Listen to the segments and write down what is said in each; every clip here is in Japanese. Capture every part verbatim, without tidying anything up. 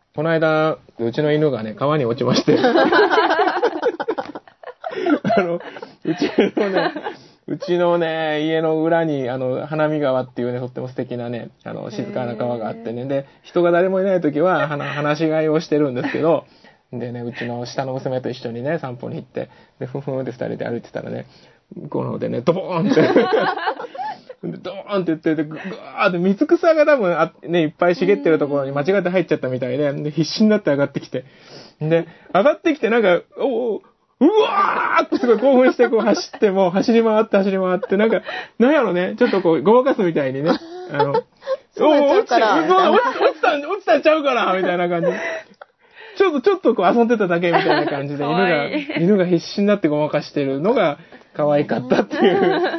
この間、うちの犬がね、川に落ちまして。あの、うちのね、うちのね、家の裏に、あの、花見川っていうね、とっても素敵なね、あの、静かな川があってね、で、人が誰もいない時は、話し飼いをしてるんですけど、でね、うちの下の娘と一緒にね、散歩に行って、で、ふんふんって二人で歩いてたらね、向こうの方でね、ドボーンって、ドーンって言って、で、ぐわーって水草が多分あ、ね、いっぱい茂ってるところに間違って入っちゃったみたいで、で、必死になって上がってきて、で、上がってきてなんか、おおうわーってすごい興奮してこう走って、もう走り回って走り回って、なんか、なんやろね、ちょっとこう、ごまかすみたいにね、あの、おー、落ちた、落ちた、落ちたんちゃうから、みたいな感じで。ちょっと、ちょっとこう遊んでただけみたいな感じで、犬が、犬が必死になってごまかしてるのが可愛かったっていう。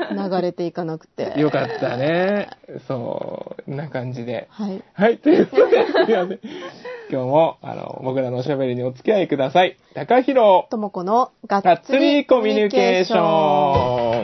流れていかなくて。 よかったね。そう、な感じで。 はい。 はい、ということで、すいません。今日も、あの、僕らのおしゃべりにお付き合いください。高弘ともこのがっつがっつりりココミュニミュニケーケーショション。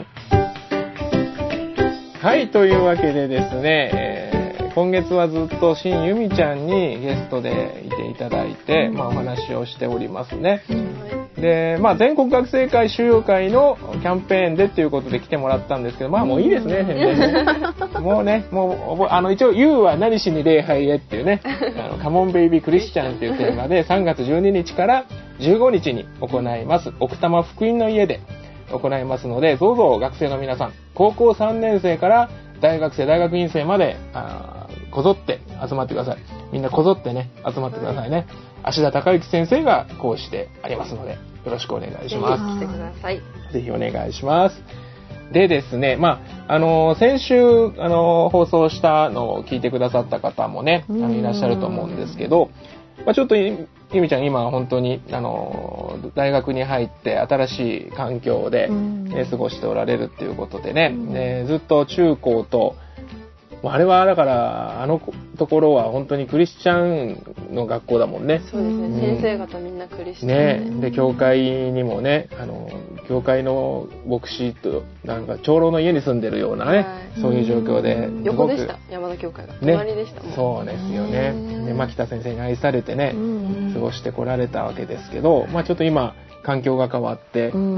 はい、というわけでですね、えー今月はずっと新由美ちゃんにゲストでいていただいて、まあお話をしておりますね。で、まあ全国学生会修養会のキャンペーンでっていうことで来てもらったんですけど、まあもういいですね、宣伝ね。もうね、もう、あの一応 You は何しに礼拝へっていうね、あのカモンベイビークリスチャンっていうテーマでさんがつじゅうににちからじゅうごにちに行います。奥多摩福音の家で行いますので、どうぞ学生の皆さん、高校さんねん生から大学生、大学院生まで、あこぞって集まってください。みんなこぞってね、集まってくださいね。芦田孝之先生が講師でありますので、よろしくお願いします。 ぜひ来てください。 ぜひお願いします。でですね、まあ、あの、先週、あの、放送したのを聞いてくださった方もね、あのいらっしゃると思うんですけど、まあ、ちょっとゆみちゃん今本当に、あの、大学に入って新しい環境で、ね、過ごしておられるっていうことでね、ねずっと中高と、あれはだからあのところは本当にクリスチャンの学校だもんね。 そうですね。うん、先生方みんなクリスチャンね。で教会にもね、あの教会の牧師となんか長老の家に住んでるようなね、はい、そういう状況で横でした山田教会が隣でしたもん、 ね、そうですよね。で牧田先生に愛されてね過ごしてこられたわけですけど、まあちょっと今環境が変わってうん、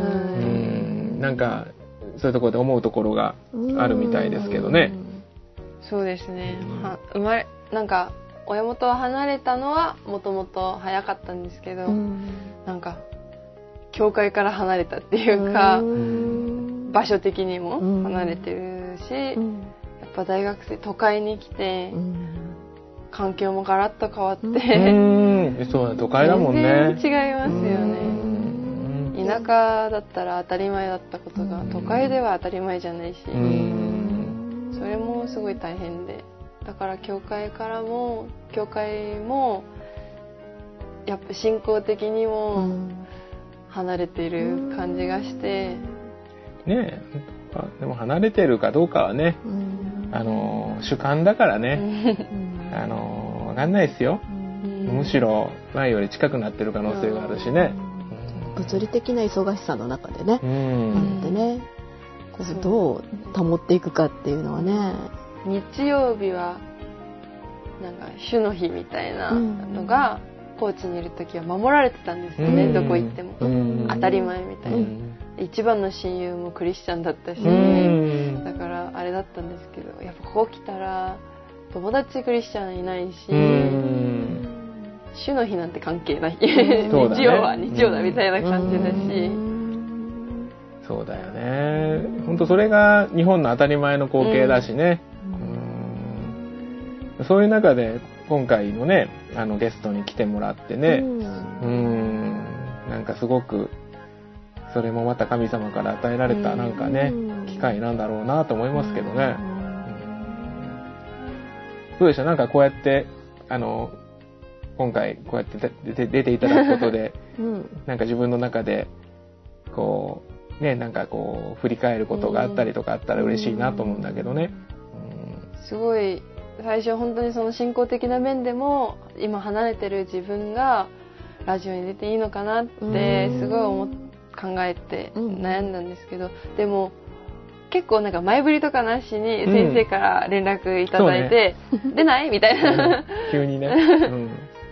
なんかそういうところで思うところがあるみたいですけどね。 そうですね、は生まれなんか親元を離れたのはもともと早かったんですけど、うん、なんか教会から離れたっていうか、うん、場所的にも離れてるし、うん、やっぱ大学生都会に来て、うん、環境もガラッと変わって、うん、 そうだ都会だもんね。 全然違いますよね。田舎だったら当たり前だったことが都会では当たり前じゃないし、それもすごい大変で、だから教会からも教会もやっぱ信仰的にも離れている感じがして、 うん、ねえでも離れてるかどうかはね、うん、あの主観だからね、うん、あの分かんないですよ、うん、むしろ前より近くなってる可能性があるしね、 うん、物理的な忙しさの中でね、うん、あってね、どう保っていくかっていうのはね。 日曜日はなんか主の日みたいなのが、うん、高知にいる時は守られてたんですよね、うん、どこ行っても、うん、当たり前みたいな、うん、一番の親友もクリスチャンだったし、うん、だからあれだったんですけど、やっぱここ来たら友達クリスチャンいないし、うん、主の日なんて関係ない、日曜は日曜だみたいな感じだし、 そうだよね。本当それが日本の当たり前の光景だしね、うん、そういう中で今回のねあのゲストに来てもらってね、うん、うんなんかすごくそれもまた神様から与えられたなんかね、うん、機会なんだろうなと思いますけどね、うん、どうでした？なんかこうやってあの今回こうやって出て、出ていただくことで、うん、なんか自分の中でこうね、なんかこう振り返ることがあったりとかあったら嬉しいなと思うんだけどね、 うん、すごい最初本当にその信仰的な面でも今離れてる自分がラジオに出ていいのかなってすごい思っ考えて悩んだんですけど、でも結構なんか前振りとかなしに先生から連絡いただいて、うんね、出ないみたいな、 うん、急にね、うん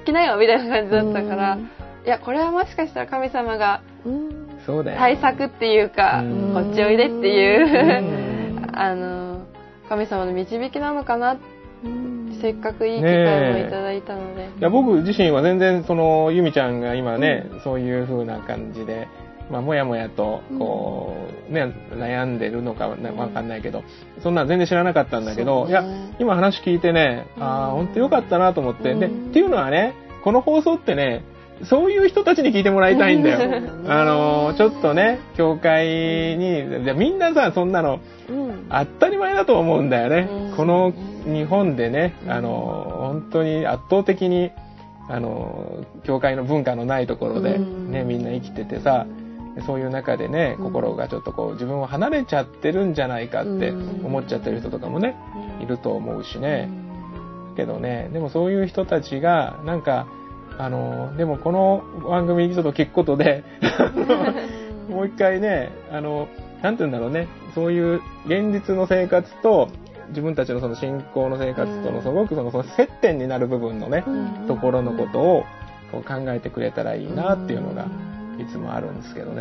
きなよみたいな感じだったから、うん、いやこれはもしかしたら神様が対策っていうか、うん、こっちおいでっていう、うん、あの神様の導きなのかなって、うん、せっかくいい機会をいただいたので、 いや僕自身は全然そのゆみちゃんが今ね、うん、そういう風な感じで、まあ、もやもやとこう、ね、悩んでるのかわかんないけど、そんな全然知らなかったんだけど、ね、いや今話聞いてね、ああ本当よかったなと思って、でっていうのはね、この放送ってね、そういう人たちに聞いてもらいたいんだよ。あのちょっとね、教会にでみんなさ、そんなの当たり前だと思うんだよね。この日本でね、あの本当に圧倒的にあの教会の文化のないところでね、みんな生きててさ、そういう中でね、心がちょっとこう自分を離れちゃってるんじゃないかって思っちゃってる人とかもね、いると思うしね。けどね、でもそういう人たちがなんかあのでもこの番組ちょっと聞くことでもう一回ね、あのなんて言うんだろうね、そういう現実の生活と自分たちのその信仰の生活とのすごくそのその接点になる部分のね、ところのことをこう考えてくれたらいいなっていうのがいつもあるんですけどね。うん、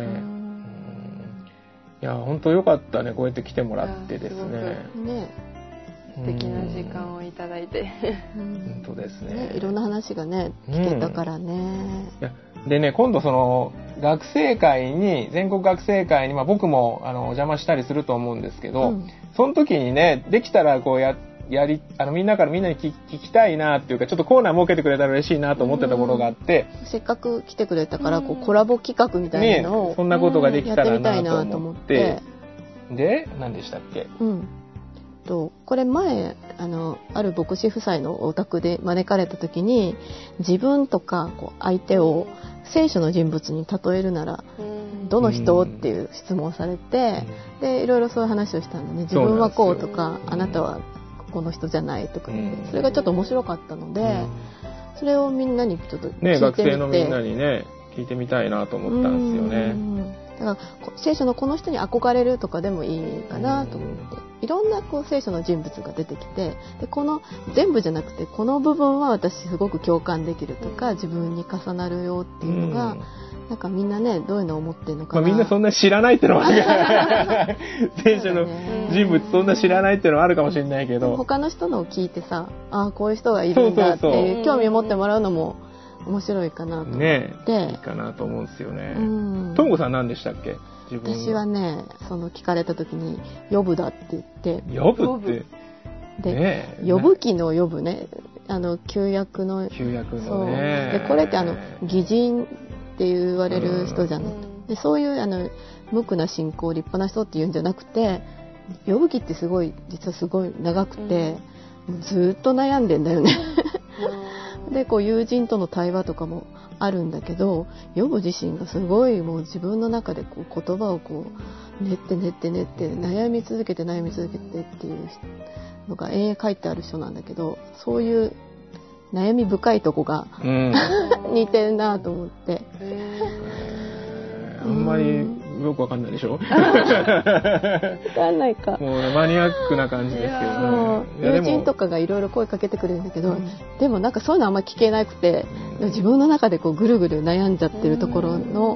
いや本当良かったね、こうやって来てもらってですね。ね、 素敵な時間をいただいて、 うん、本当ですね。 ね、いろんな話がね聞けたからね。うん、いやでね、今度その学生会に全国学生会に、まあ、僕もあのお邪魔したりすると思うんですけど、うん、その時にね、できたらこうややりあのみんなからみんなに 聞, 聞きたいなっていうか、ちょっとコーナー設けてくれたら嬉しいなと思ってたものがあって、 うん、せっかく来てくれたからこうコラボ企画みたいなのを、 ね、そんなことができたらなと思って、やってみたいなと思って、で何でしたっけ、 うん、とこれ前あのある牧師夫妻のお宅で招かれた時に、自分とかこう相手を聖書の人物に例えるならどの人っていう質問をされて、でいろいろそういう話をしたんでね、自分はこうとかあなたはこの人じゃないとか言って、それがちょっと面白かったので、それをみんなにちょっと聞いてみて、 ね、学生のみんなにね聞いてみたいなと思ったんですよね。 だから聖書のこの人に憧れるとかでもいいかなと思って、いろんなこう聖書の人物が出てきて、でこの全部じゃなくてこの部分は私すごく共感できるとか、自分に重なるよっていうのが、なんかみんなねどういうのを思ってるのかな、 まあ、みんなそんな知らないってのは聖書の人物そんな知らないってのはあるかもしれないけど、 他の人のを聞いてさ、ああこういう人がいるんだっていう興味を持ってもらうのも面白いかなと思って、ね、 いいかなと思うんですよね。ともこさん何でしたっけ？ 自分私はね、その聞かれた時にヨブだって言って、 ヨブってで、ね、ヨブ記のヨブね、あの旧約の旧約のね、 でこれってあの義人って言われる人じゃなくて、でそういうあの無垢な信仰立派な人っていうんじゃなくて、ヨブ記ってすごい実はすごい長くて、うん、ずっと悩んでんだよねでこう友人との対話とかもあるんだけど、ヨブ自身がすごいもう自分の中でこう言葉をこう練って練って練って悩み続けて悩み続けてっていうのが永遠書いてある人なんだけど、そういう悩み深いとこが、うん、似てるなと思って、 えー、あんまりよくわかんないでしょわかんないか、 もうマニアックな感じですけど、 ね、友人とかがいろいろ声かけてくれるんだけど、うん、でもなんかそういうのあんま聞けなくて、うん、自分の中でこうぐるぐる悩んじゃってるところの、うん、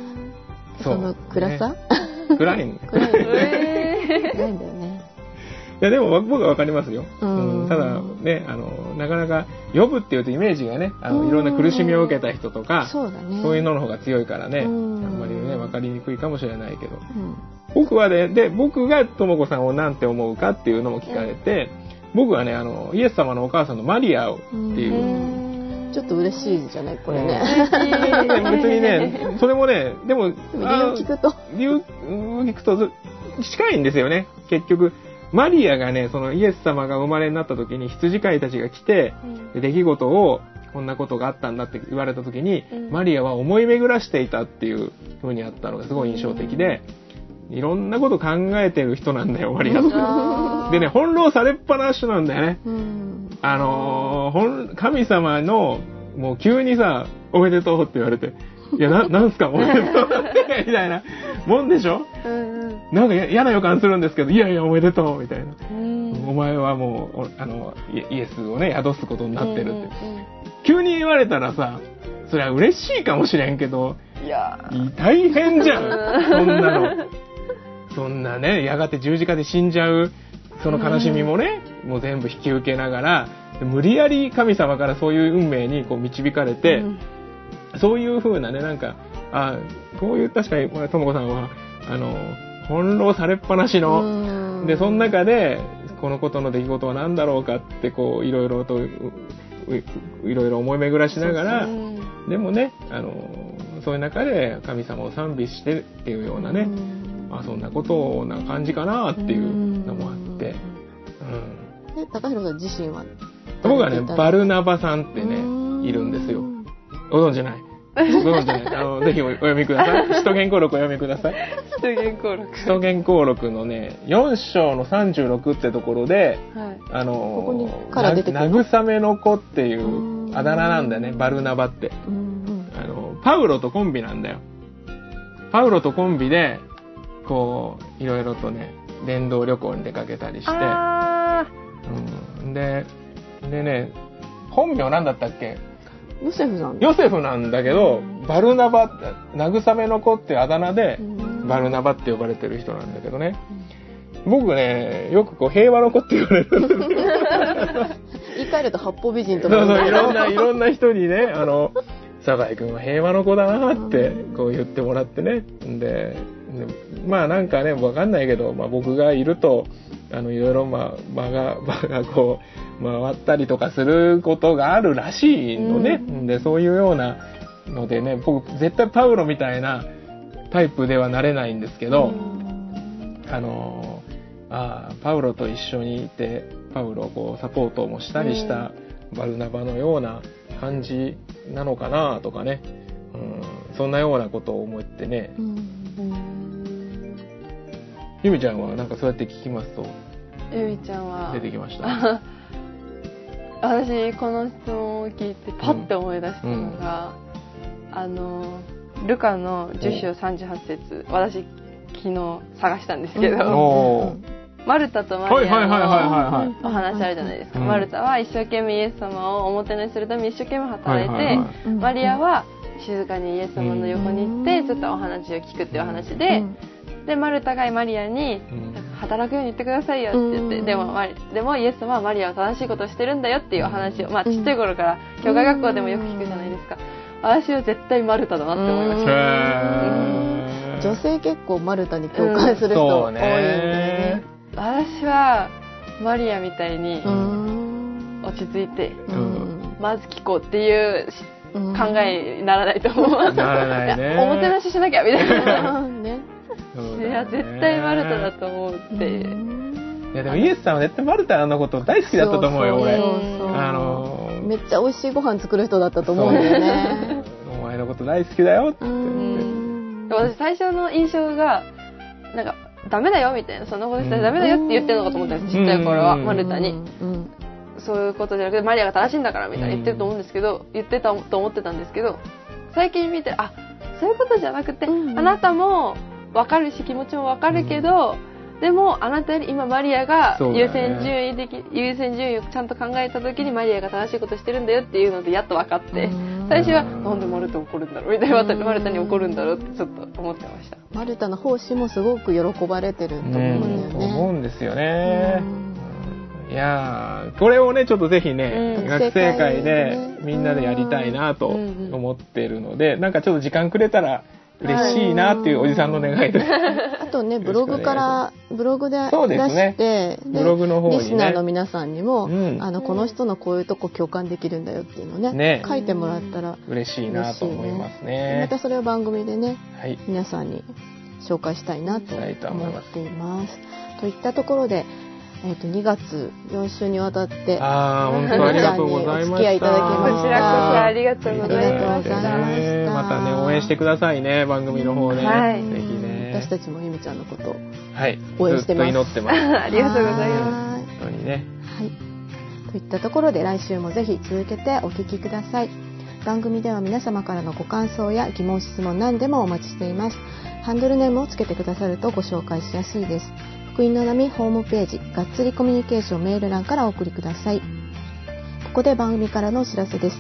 その暗さ、 ね、暗い暗い暗いんだよね。 いやでも僕は分かりますよ、うんうん、ただね、あのなかなか呼ぶっていうとイメージがね、あのいろんな苦しみを受けた人とか、そうだね、そういうのの方が強いからね、あんまりね分かりにくいかもしれないけど、うん、僕はね、で僕がともこさんをなんて思うかっていうのも聞かれて、うん、僕はね、あのイエス様のお母さんのマリアをっていう、 うん、ちょっと嬉しいじゃないこれね、 うん、別にね、それもね、でも理由聞くと理由聞くと近いんですよね。結局マリアがね、そのイエス様が生まれになった時に羊飼いたちが来て、うん、出来事をこんなことがあったんだって言われた時に、うん、マリアは思い巡らしていたっていう風にあったのがすごい印象的で、うん、いろんなこと考えてる人なんだよマリアって。でね、翻弄されっぱなしなんだよね、うん、あのー、神様のもう急にさおめでとうって言われて、いや な, なんすかおめでとうってみたいなもんでしょ、うんなんか嫌な予感するんですけど、いやいやおめでとうみたいな、うん、お前はもうあのイエスをね宿すことになってるって、うんうんうん、 急に言われたらさ、それは嬉しいかもしれんけど、 いや大変じゃん。そんなの。そんなね、やがて十字架で死んじゃう、その悲しみもね、もう全部引き受けながら、無理やり神様からそういう運命にこう導かれて、うん、そういう風なね、なんか、あ、こういう、確かに、ともこさんは、あの、翻弄されっぱなしの、で、その中で、このことの出来事は何だろうかって、こう、いろいろと、いろいろ思い巡らしながら、そうそう、でもね、あの、そういう中で神様を賛美してっていうようなね、あ、そんなことな感じかなっていうのもあって、 うん、で高弘さん自身は僕はね、バルナバさんってね、いるんですよ。ご存知ない？ご存知ない？あの、ぜひお読みください。使徒言行録お読みください。 使徒言行録。 使徒言行録のね、よん章のさんじゅうろくってところで、はい、あの、ここにから出てくる慰めの子っていうあだ名なんだよね、バルナバって。うんうん、あの、パウロとコンビなんだよ。パウロとコンビで、こう、いろいろとね、伝道旅行に出かけたりして、うん、で、でね、本名なんだったっけ？ ヨセフなんだ。ヨセフなんだけど、バルナバ、慰めの子っていうあだ名で、バルナバって呼ばれてる人なんだけどね。僕ね、よくこう、平和の子って言われるんですよ。 言い換えると八方美人とか。 そうそう、いろんな、いろんな人にね、あの、酒井君は平和の子だなって、こう言ってもらってね。で、まあなんかね、わかんないけど、まあ僕がいると、あの、いろいろ、まあ、場が、場がこう、回ったりとかすることがあるらしいのね。うん、で、そういうようなのでね、僕、絶対パウロみたいなタイプではなれないんですけど、うん、あの、あ、パウロと一緒にいて、パウロをこう、サポートもしたりしたバルナバのような感じなのかなとかね、うん、そんなようなことを思ってね、うん、ゆみちゃんはなんかそうやって聞きますと、 ゆみちゃんは出てきました。 私この質問を聞いてパッて思い出したのが、うん、あのルカのじゅっ章さんじゅうはち節、私昨日探したんですけど、マルタとマリアのお話あるじゃないですか。マルタは一生懸命イエス様をおもてなしするために一生懸命働いて、はいはいはい、マリアは静かにイエス様の横に行ってちょっとお話を聞くっていう話で、でマルタがマリアに働くように言ってくださいよって言って、でもでもイエス様はマリアは正しいことをしてるんだよっていうお話を、まあちっちゃい頃から教会学校でもよく聞くじゃないですか。私は絶対マルタだなって思いました。 女性結構マルタに共感する人多いんだよね。 私はマリアみたいに落ち着いて、まず聞こうっていう考えにならないと思う。 ならないね。 おもてなししなきゃみたいな。ね。いや絶対マルタだと思うって。 いやでもイエスさんは絶対マルタのこと大好きだったと思うよ俺。あのめっちゃ美味しいご飯作る人だったと思うんだよね。 お前のこと大好きだよって。 私最初の印象がなんか。ダメだよみたいな、そんなことしたらダメだよって言ってるのかと思ったんです、ちっちゃい頃はマルタに、うんうん、そういうことじゃなくてマリアが正しいんだからみたいな言ってると思うんですけど、言ってたと思ってたんですけど、最近見てあそういうことじゃなくて、うんうん、あなたも分かるし気持ちも分かるけど、うん、でもあなたより今マリアが優先順位的、ね、優先順位をちゃんと考えた時にマリアが正しいことしてるんだよっていうのでやっと分かって、最初はなんでマルタ怒るんだろうみたいな、マルタに怒るんだろうってちょっと思ってました。 マルタの奉仕もすごく喜ばれてると思うんだよね。 うん、思うんですよね。いやこれをねちょっとぜひね、うん、学生会でみんなでやりたいなと思っているので、なんかちょっと時間くれたら嬉しいなっていうおじさんの願いです。 あとねブログからブログで出して、ね、 ブログの方にねリスナーの皆さんにも、うん、あのこの人のこういうとこ共感できるんだよっていうのね、ね書いてもらったら嬉しいなと思いますね。 またそれを番組でね、はい、皆さんに紹介したいなと思っています。といったところで。えー、とにがつよん週にわたってあ本当ありがとうございました。お付き合いいただきました。 こちらこそありがとうございました。 またね応援してくださいね番組の方ね、はい、ぜひね。 私たちもゆみちゃんのことをはい応援してます。 ずっと祈ってます。 ありがとうございます。 本当にね。 はい。といったところで来週もぜひ続けてお聞きください。番組では皆様からのご感想や疑問質問何でもお待ちしています。ハンドルネームをつけてくださるとご紹介しやすいです。福音の波ホームページがっつりコミュニケーションメール欄からお送りください。ここで番組からのお知らせです。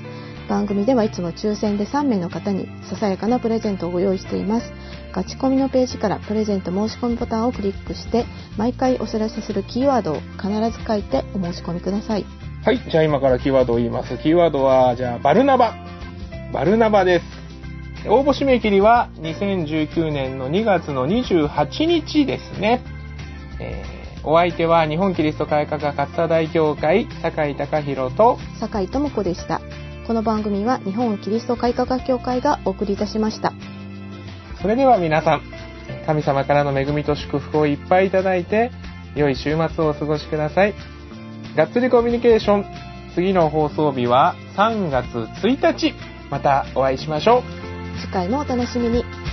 番組ではいつも抽選でさんめいの方にささやかなプレゼントをご用意しています。ガチコミのページからプレゼント申し込みボタンをクリックして、毎回お知らせするキーワードを必ず書いてお申し込みください。 はい、じゃあ今からキーワードを言います。キーワードは、じゃあバルナバ。バルナバです。応募締め切りはにせんじゅうきゅうねんのにがつのにじゅうはちにちですね。えー、お相手は日本キリスト会科学勝田大教会酒井貴弘と酒井智子でした。この番組は日本キリスト会科学協会がお送りいたしました。 それでは皆さん、神様からの恵みと祝福をいっぱいいただいて、良い週末をお過ごしください。がっつりコミュニケーション、次の放送日はさんがつついたち、またお会いしましょう。 次回もお楽しみに。